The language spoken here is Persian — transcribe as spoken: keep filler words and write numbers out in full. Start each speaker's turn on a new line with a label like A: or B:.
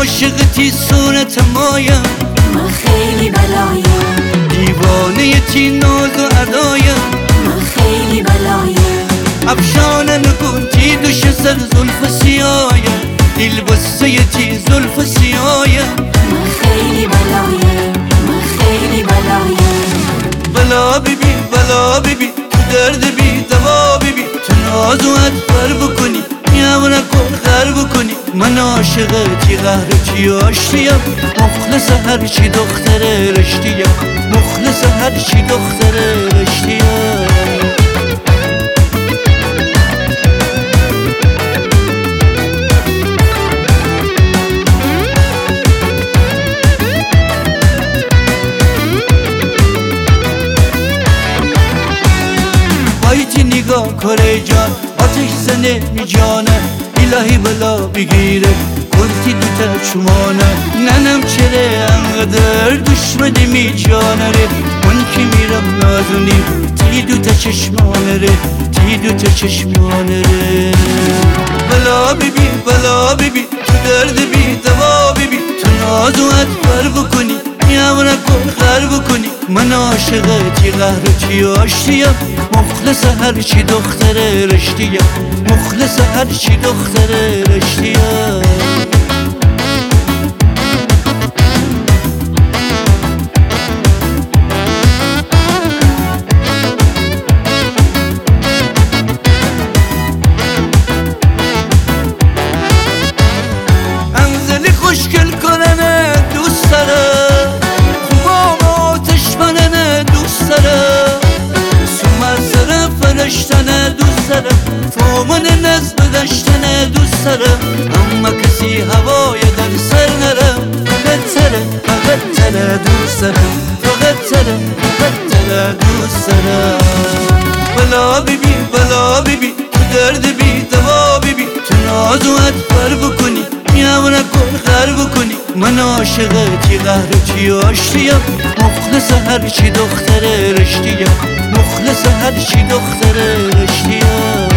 A: عاشقتی صورت مایم،
B: من خیلی بلایم،
A: دیوانه تی ناز و ادایم،
B: من خیلی بلایم،
A: افشانه نکن تی دوش سر زلف سیایم، دل بسته تی زلف سیایم،
B: من خیلی بلایم، من خیلی بلایم.
A: بلا ببین بلا ببین تو درد بی دوا ببین، تو ناز و ادبر بکنی میام نکن غر بکنی. من عاشقتی قهرتی آشتیم، مخلص هرچی دختر رشتیم، مخلص هرچی دختر رشتیم. بایتی نگاه کره جان آتش زنه می جانه، الهی بلا بگیره کنتی دوتا چمانه. ننم چره انقدر دشمنی می جانه ره، من که میرم نازونی تی دوتا چشمانه ره، تی دوتا چشمانه ره. بلا ببین بلا ببین تو درد بی دوا ببین، تو ناز و ادبر بکنی میام نکن غر بکنی. من عاشقتی قهرتی آشتیم، مخلص هرچی دختر رشتیم، مخلص هرچی دختر رشتیم. انزلی خوشگل کننه دوست دارم، خوبام آتش مننه دوست دارم، سومرزره فرشتنه دوست دارم، فومن نزد دشتنه دوست دارم. اما کسی هوای در سر نرم، فقط تره فقط تره دوست دارم، فقط تره فقط تره دوست دارم. بلا ببین بلا ببین تو درد بی دوا ببین، تو ناز و ادبر بکنی میام نکن غر بکنی. من عاشقتی قهرتی آشتیم، مخلص هرچی دختر رشتیم، مخلص هرچی دختر رشتیم.